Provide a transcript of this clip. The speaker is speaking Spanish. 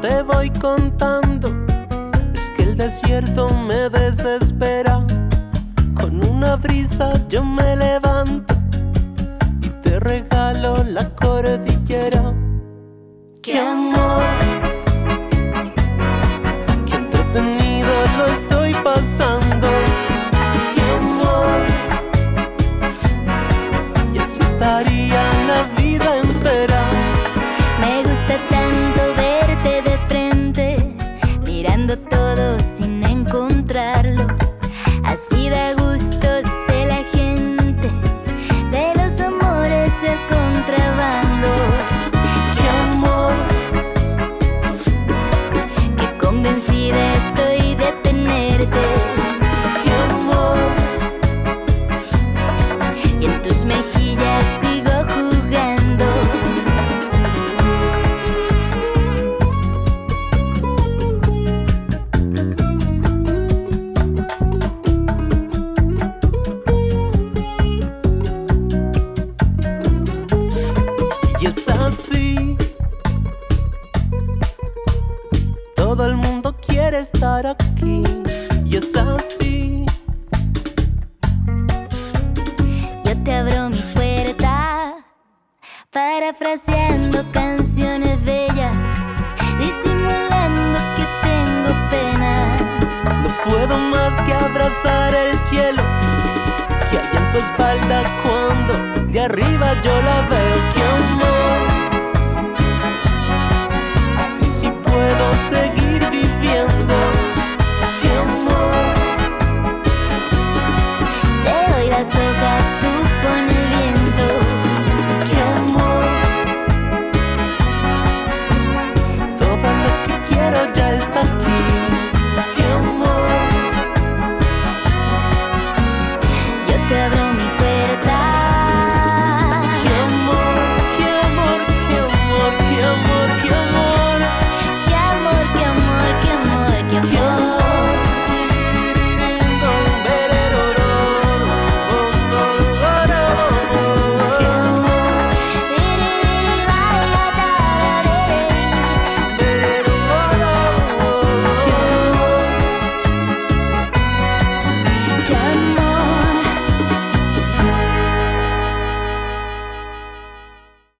le voy contando es que el desierto me desespera. Con una brisa yo me levanto y te regalo la cordillera. ¡Qué amor! ¡Qué entretenido lo estoy pasando! ¡Qué amor! Y así estaría la vida entera. Me gusta tanto verte de frente, mirando todo sin encontrarlo. Así da gusto, dice la gente, de los amores el contrabando. ¡Qué amor! ¡Qué convencida estoy de tenerte! ¡Qué amor! Y en tus mejillas sigo jugando. Y es así, todo el mundo quiere estar aquí. Y es así, Yo te abro mi puerta, parafraseando canciones bellas, disimulando que tengo pena. no puedo más que abrazar el cielo que hay en tu espalda cuando de arriba yo la veo. ¡Qué